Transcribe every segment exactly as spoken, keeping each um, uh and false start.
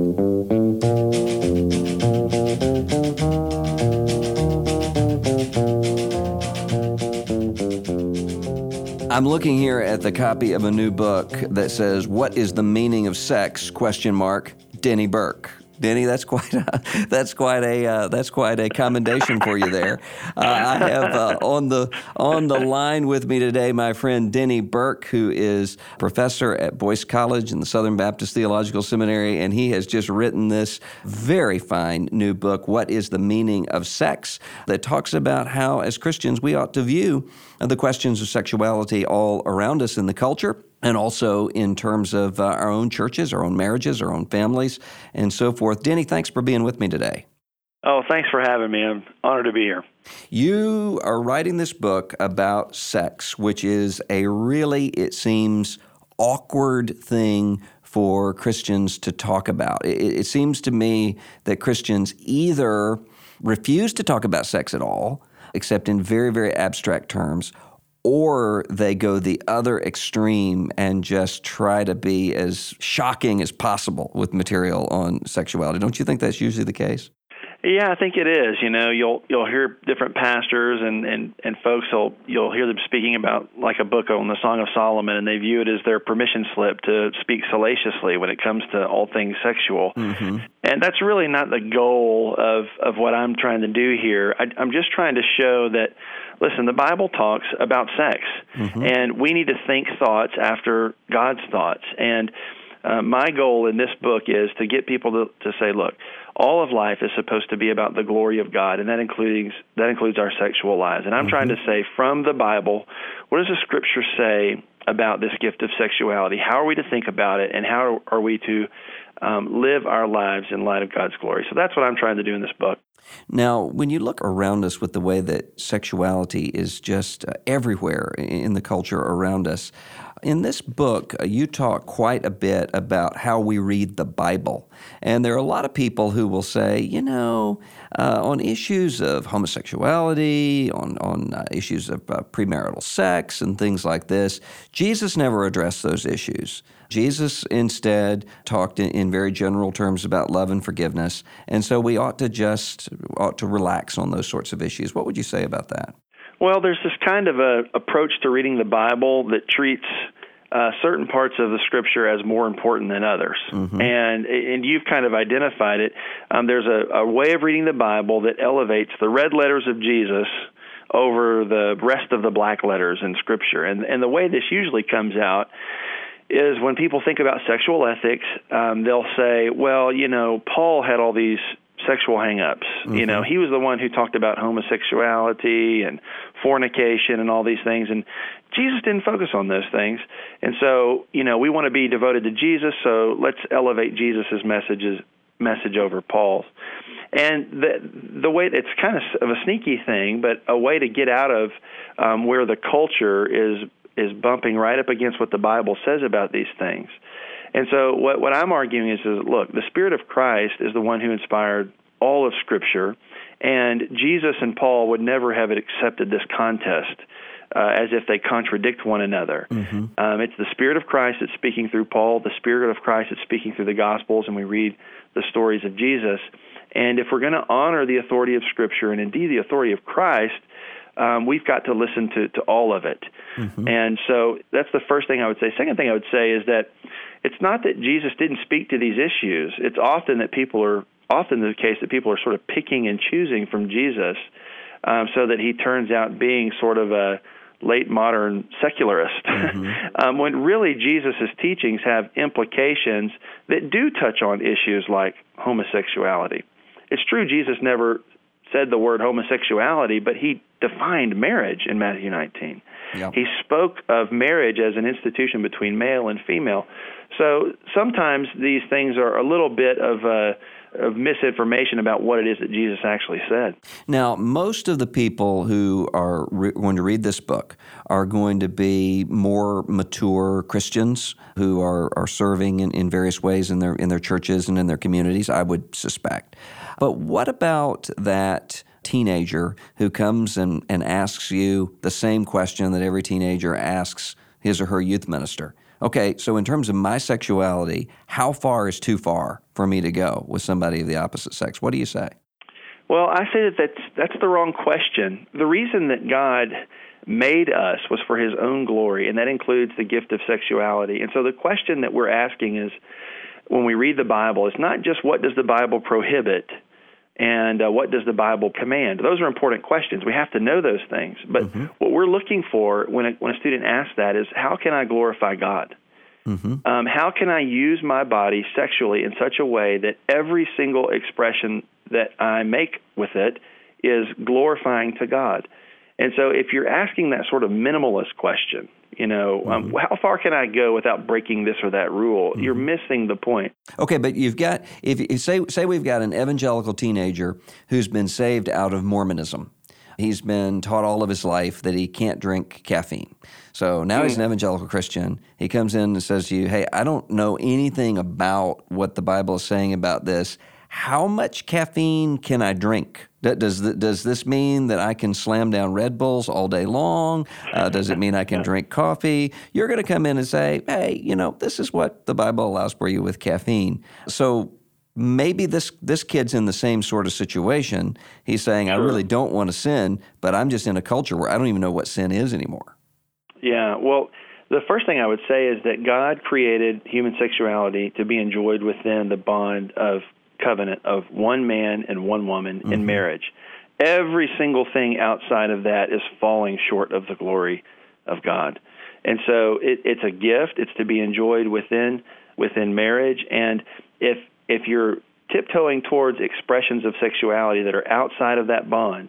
I'm looking here at the copy of a new book that says, "What is the meaning of sex?" Question mark, Denny Burk. Denny, that's quite a that's quite a uh, that's quite a commendation for you there. Uh, I have uh, on the on the line with me today my friend Denny Burk, who is professor at Boyce College in the Southern Baptist Theological Seminary, and he has just written this very fine new book, "What is the Meaning of Sex?" that talks about how, as Christians, we ought to view the questions of sexuality all around us in the culture, and also in terms of uh, our own churches, our own marriages, our own families, and so forth. Denny, thanks for being with me today. Oh, thanks for having me. I'm honored to be here. You are writing this book about sex, which is a really, it seems, awkward thing for Christians to talk about. It, it seems to me that Christians either refuse to talk about sex at all, except in very, very abstract terms, or they go the other extreme and just try to be as shocking as possible with material on sexuality. Don't you think that's usually the case? Yeah, I think it is. You know, you'll you'll hear different pastors and, and, and folks, will, you'll hear them speaking about like a book on the Song of Solomon, and they view it as their permission slip to speak salaciously when it comes to all things sexual. Mm-hmm. And that's really not the goal of, of what I'm trying to do here. I, I'm just trying to show that, listen, the Bible talks about sex, mm-hmm. and we need to think thoughts after God's thoughts. And uh, my goal in this book is to get people to, to say, look, all of life is supposed to be about the glory of God, and that includes that includes our sexual lives. And I'm mm-hmm. trying to say, from the Bible, what does the Scripture say about this gift of sexuality? How are we to think about it, and how are we to um, live our lives in light of God's glory? So that's what I'm trying to do in this book. Now, when you look around us with the way that sexuality is just uh, everywhere in the culture around us, in this book, uh, you talk quite a bit about how we read the Bible. And there are a lot of people who will say, you know, uh, on issues of homosexuality, on, on uh, issues of uh, premarital sex and things like this, Jesus never addressed those issues. Jesus instead talked in, in very general terms about love and forgiveness, and so we ought to just ought to relax on those sorts of issues. What would you say about that? Well, there's this kind of a approach to reading the Bible that treats uh, certain parts of the Scripture as more important than others, mm-hmm. and and you've kind of identified it. Um, there's a, a way of reading the Bible that elevates the red letters of Jesus over the rest of the black letters in Scripture, and and the way this usually comes out is when people think about sexual ethics, um, they'll say, well, you know, Paul had all these sexual hang-ups. Mm-hmm. You know, he was the one who talked about homosexuality and fornication and all these things, and Jesus didn't focus on those things. And so, you know, we want to be devoted to Jesus, so let's elevate Jesus' messages, message over Paul's. And the the way, it's kind of of a sneaky thing, but a way to get out of um, where the culture is is bumping right up against what the Bible says about these things. And so what, what I'm arguing is, is, look, the Spirit of Christ is the one who inspired all of Scripture, and Jesus and Paul would never have accepted this contest uh, as if they contradict one another. Mm-hmm. Um, it's the Spirit of Christ that's speaking through Paul, the Spirit of Christ that's speaking through the Gospels, and we read the stories of Jesus. And if we're going to honor the authority of Scripture and indeed the authority of Christ, Um, we've got to listen to, to all of it. Mm-hmm. And so that's the first thing I would say. Second thing I would say is that it's not that Jesus didn't speak to these issues. It's often that people are, often the case that people are sort of picking and choosing from Jesus um, so that he turns out being sort of a late modern secularist. Mm-hmm. um, when really Jesus' teachings have implications that do touch on issues like homosexuality. It's true Jesus never said the word homosexuality, but he defined marriage in Matthew nineteen. Yep. He spoke of marriage as an institution between male and female. So sometimes these things are a little bit of uh, of misinformation about what it is that Jesus actually said. Now, most of the people who are re- going to read this book are going to be more mature Christians who are, are serving in, in various ways in their in their churches and in their communities, I would suspect. But what about that teenager who comes and, and asks you the same question that every teenager asks his or her youth minister? Okay, so in terms of my sexuality, how far is too far for me to go with somebody of the opposite sex? What do you say? Well, I say that that's, that's the wrong question. The reason that God made us was for his own glory, and that includes the gift of sexuality. And so the question that we're asking is, when we read the Bible, it's not just what does the Bible prohibit and uh, what does the Bible command. Those are important questions. We have to know those things. But mm-hmm. what we're looking for when a, when a student asks that is, how can I glorify God? Mm-hmm. Um, how can I use my body sexually in such a way that every single expression that I make with it is glorifying to God? And so if you're asking that sort of minimalist question, you know, mm-hmm. um, how far can I go without breaking this or that rule? Mm-hmm. You're missing the point. Okay, but you've got, if you say, say we've got an evangelical teenager who's been saved out of Mormonism. He's been taught all of his life that he can't drink caffeine. So now mm. he's an evangelical Christian. He comes in and says to you, hey, I don't know anything about what the Bible is saying about this. How much caffeine can I drink? Does does this mean that I can slam down Red Bulls all day long? Uh, does it mean I can drink coffee? You're going to come in and say, hey, you know, this is what the Bible allows for you with caffeine. So maybe this this kid's in the same sort of situation. He's saying, sure. I really don't want to sin, but I'm just in a culture where I don't even know what sin is anymore. Yeah, well, the first thing I would say is that God created human sexuality to be enjoyed within the bond of covenant of one man and one woman mm-hmm. in marriage. Every single thing outside of that is falling short of the glory of God. And so it, it's a gift. It's to be enjoyed within within marriage. And if if you're tiptoeing towards expressions of sexuality that are outside of that bond,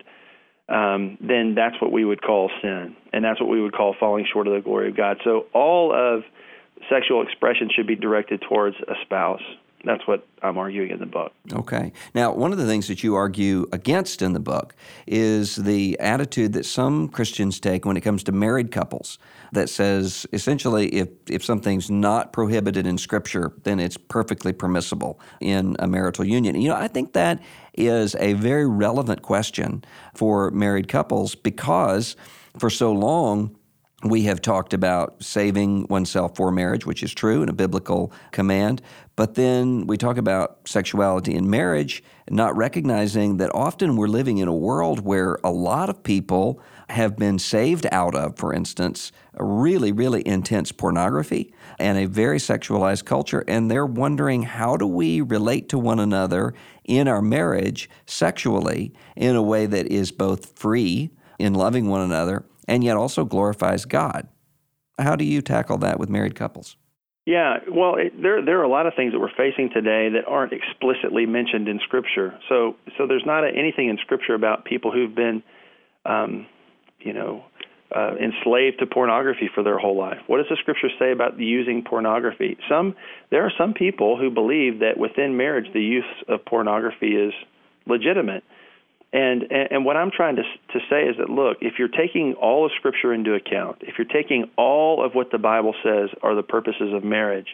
um, then that's what we would call sin. And that's what we would call falling short of the glory of God. So all of sexual expression should be directed towards a spouse. That's what I'm arguing in the book. Okay. Now, one of the things that you argue against in the book is the attitude that some Christians take when it comes to married couples that says, essentially, if, if something's not prohibited in Scripture, then it's perfectly permissible in a marital union. You know, I think that is a very relevant question for married couples because for so long, we have talked about saving oneself for marriage, which is true and a biblical command. But then we talk about sexuality in marriage, not recognizing that often we're living in a world where a lot of people have been saved out of, for instance, a really, really intense pornography and a very sexualized culture. And they're wondering, how do we relate to one another in our marriage sexually in a way that is both free in loving one another and yet also glorifies God? How do you tackle that with married couples? Yeah, well, it, there there are a lot of things that we're facing today that aren't explicitly mentioned in Scripture. So so there's not a, anything in Scripture about people who've been, um, you know, uh, enslaved to pornography for their whole life. What does the Scripture say about using pornography? Some there are some people who believe that within marriage the use of pornography is legitimate. And, and and what I'm trying to to say is that, look, if you're taking all of Scripture into account, if you're taking all of what the Bible says are the purposes of marriage,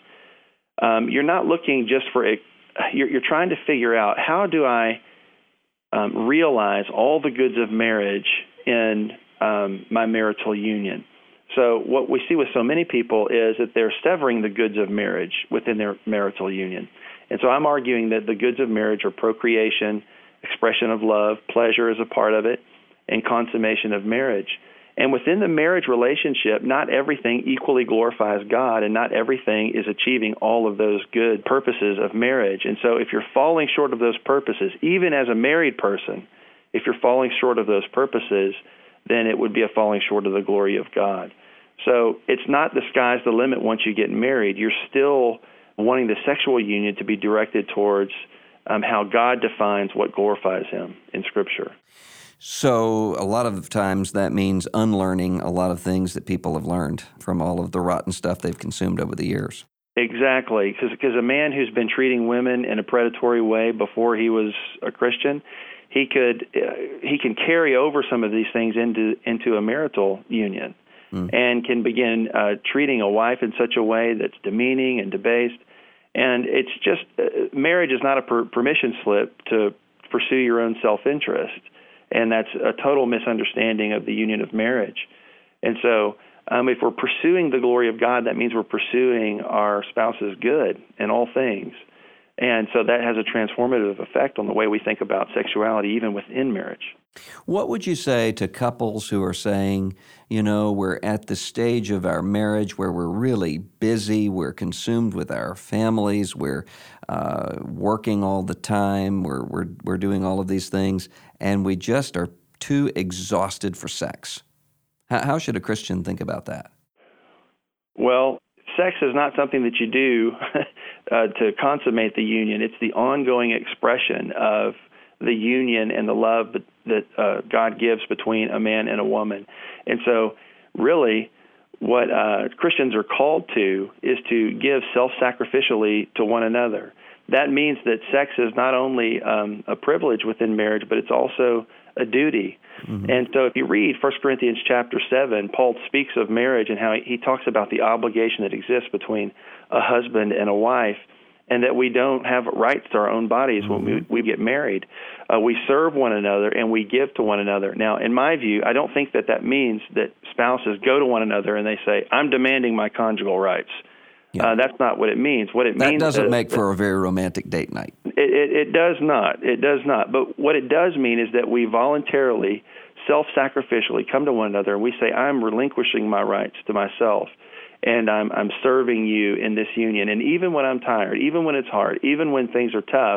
um, you're not looking just for a, you're, you're trying to figure out, how do I um, realize all the goods of marriage in um, my marital union? So what we see with so many people is that they're severing the goods of marriage within their marital union. And so I'm arguing that the goods of marriage are procreation, expression of love, pleasure is a part of it, and consummation of marriage. And within the marriage relationship, not everything equally glorifies God, and not everything is achieving all of those good purposes of marriage. And so if you're falling short of those purposes, even as a married person, if you're falling short of those purposes, then it would be a falling short of the glory of God. So it's not the sky's the limit once you get married. You're still wanting the sexual union to be directed towards Um, how God defines what glorifies Him in Scripture. So a lot of times that means unlearning a lot of things that people have learned from all of the rotten stuff they've consumed over the years. Exactly, because a man who's been treating women in a predatory way before he was a Christian, he could uh, he can carry over some of these things into into a marital union, mm. and can begin uh, treating a wife in such a way that's demeaning and debased. And it's just, uh, marriage is not a per- permission slip to pursue your own self-interest. And that's a total misunderstanding of the union of marriage. And so um, if we're pursuing the glory of God, that means we're pursuing our spouse's good in all things. And so that has a transformative effect on the way we think about sexuality, even within marriage. What would you say to couples who are saying, you know, we're at the stage of our marriage where we're really busy, we're consumed with our families, we're uh, working all the time, we're, we're, we're doing all of these things, and we just are too exhausted for sex? How, how should a Christian think about that? Well, sex is not something that you do uh, to consummate the union. It's the ongoing expression of the union and the love that uh, God gives between a man and a woman. And so really what uh, Christians are called to is to give self-sacrificially to one another. That means that sex is not only um, a privilege within marriage, but it's also a duty. Mm-hmm. And so if you read First Corinthians chapter seven, Paul speaks of marriage and how he, he talks about the obligation that exists between a husband and a wife, and that we don't have rights to our own bodies mm-hmm. when we, we get married. Uh, we serve one another and we give to one another. Now, in my view, I don't think that that means that spouses go to one another and they say, I'm demanding my conjugal rights. Yeah. Uh, that's not what it means. What it that means doesn't is, make for a very romantic date night. It, it, it does not. It does not. But what it does mean is that we voluntarily, self-sacrificially come to one another and we say, I'm relinquishing my rights to myself, and I'm, I'm serving you in this union. And even when I'm tired, even when it's hard, even when things are tough,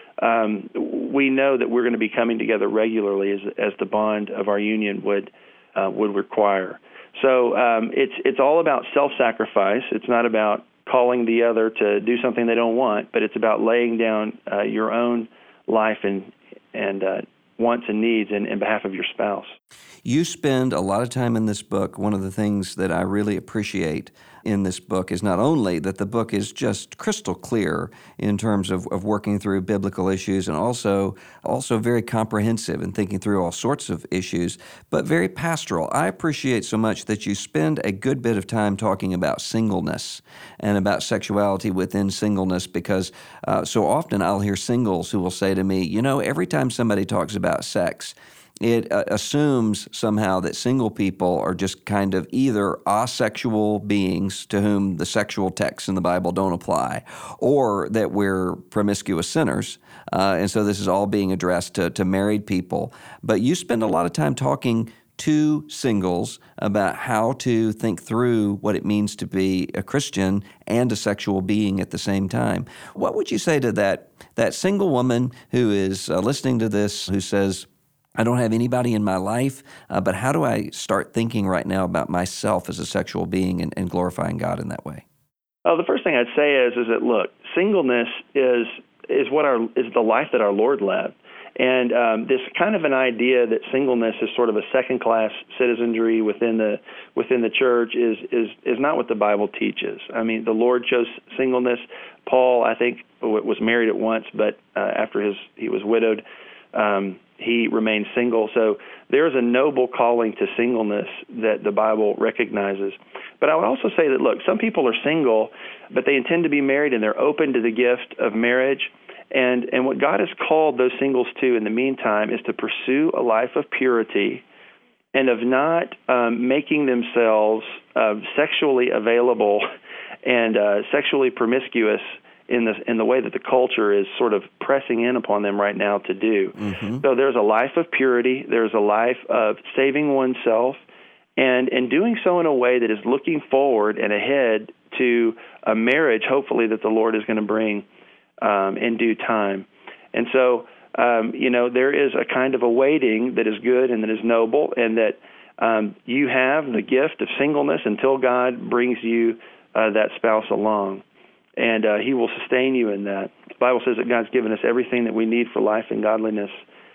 um, we know that we're going to be coming together regularly as, as the bond of our union would uh, would require. So um, it's it's all about self-sacrifice. It's not about calling the other to do something they don't want, but it's about laying down uh, your own life and and uh, wants and needs in, in behalf of your spouse. You spend a lot of time in this book. One of the things that I really appreciate in this book is not only that the book is just crystal clear in terms of, of working through biblical issues and also also very comprehensive in thinking through all sorts of issues, but very pastoral. I appreciate so much that you spend a good bit of time talking about singleness and about sexuality within singleness, because uh, so often I'll hear singles who will say to me, you know, every time somebody talks about sex, it uh, assumes somehow that single people are just kind of either asexual beings to whom the sexual texts in the Bible don't apply, or that we're promiscuous sinners. Uh, and so this is all being addressed to, to married people. But you spend a lot of time talking to singles about how to think through what it means to be a Christian and a sexual being at the same time. What would you say to that, that single woman who is uh, listening to this, who says, I don't have anybody in my life, uh, but how do I start thinking right now about myself as a sexual being and, and glorifying God in that way? Oh, the first thing I'd say is, is that look, singleness is is what our is the life that our Lord led, and um, this kind of an idea that singleness is sort of a second-class citizenry within the within the church is is is not what the Bible teaches. I mean, the Lord chose singleness. Paul, I think, was married at once, but uh, after his he was widowed. Um, he remained single. So there's a noble calling to singleness that the Bible recognizes. But I would also say that, look, some people are single, but they intend to be married and they're open to the gift of marriage. And, and what God has called those singles to in the meantime is to pursue a life of purity and of not um, making themselves uh, sexually available and uh, sexually promiscuous in the in the way that the culture is sort of pressing in upon them right now to do. Mm-hmm. So there's a life of purity, there's a life of saving oneself, and, and doing so in a way that is looking forward and ahead to a marriage, hopefully, that the Lord is going to bring um, in due time. And so, um, you know, there is a kind of a waiting that is good and that is noble, and that um, you have the gift of singleness until God brings you uh, that spouse along. And uh, he will sustain you in that. The Bible says that God's given us everything that we need for life and godliness.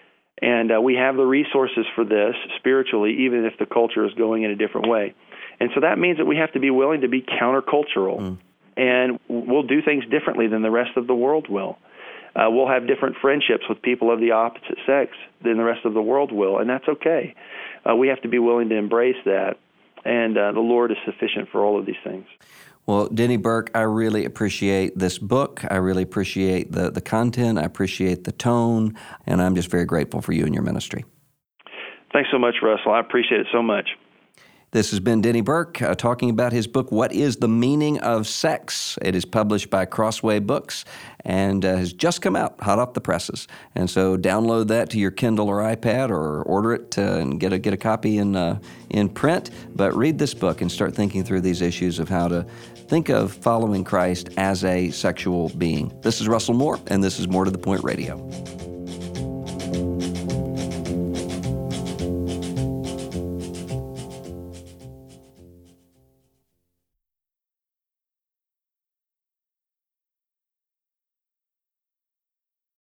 And uh, we have the resources for this spiritually, even if the culture is going in a different way. And so that means that we have to be willing to be countercultural. Mm. And we'll do things differently than the rest of the world will. Uh, we'll have different friendships with people of the opposite sex than the rest of the world will, and that's okay. Uh, we have to be willing to embrace that. And uh, the Lord is sufficient for all of these things. Well, Denny Burk, I really appreciate this book. I really appreciate the, the content. I appreciate the tone, and I'm just very grateful for you and your ministry. Thanks so much, Russell. I appreciate it so much. This has been Denny Burk uh, talking about his book, What is the Meaning of Sex? It is published by Crossway Books and uh, has just come out, hot off the presses. And so download that to your Kindle or iPad or order it uh, and get a get a copy in uh, in print. But read this book and start thinking through these issues of how to think of following Christ as a sexual being. This is Russell Moore, and this is More to the Point Radio.